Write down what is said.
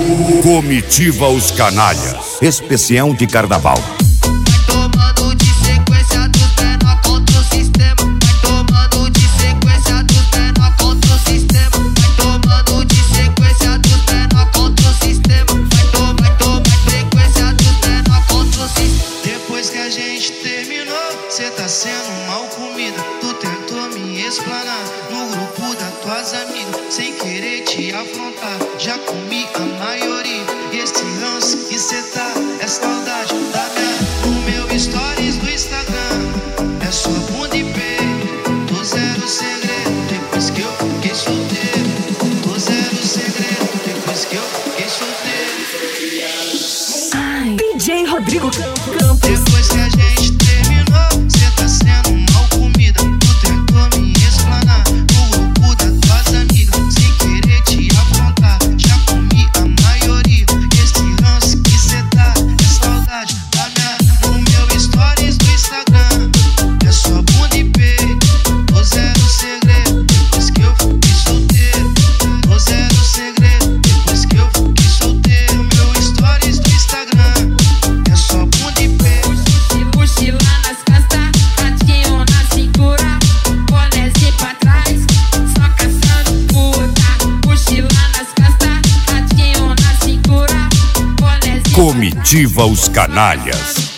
Comitiva Os Canalhas, especial de carnaval. Tomando de sequência dos menor contra o sistema. Tomando de sequência dos menor contra o sistema. Tomando de sequência dos menor contra o sistema. Tomar sequência dos menor contra o sistema. Depois que a gente terminou, cê tá sendo mal comida. Tu tentou me explanar no grupo das tuas amigas, sem querer te afrontar. Já comi a maioria. Esse lance que cê tá é saudade da minha. No meu stories do Instagram é só bunda e peito. Tô zero segredo depois que eu fiquei solteiro. Tô zero segredo depois que eu fiquei solteiro. Ai, DJ Rodrigo Campos. Depois que a gente terminou, cê tá sendo mal comida. Tu tentou me explanar no grupo das tuas amigas, sem querer te afrontar. Já comi a maioria. Esse lance que cê tá é saudade da minha. No meu stories do Instagram é só bunda e peito. Tô zero segredo depois que eu fiquei solteiro. Tô zero segredo depois que eu fiquei solteiro. Meu stories do Instagram é só bunda e peito. Mochila nas costas, ratinho na cintura, bonézinho pra trás, só caçando puta. Mochila nas costas, ratinho na cintura, bonézinho. Comitiva Os Canalhas.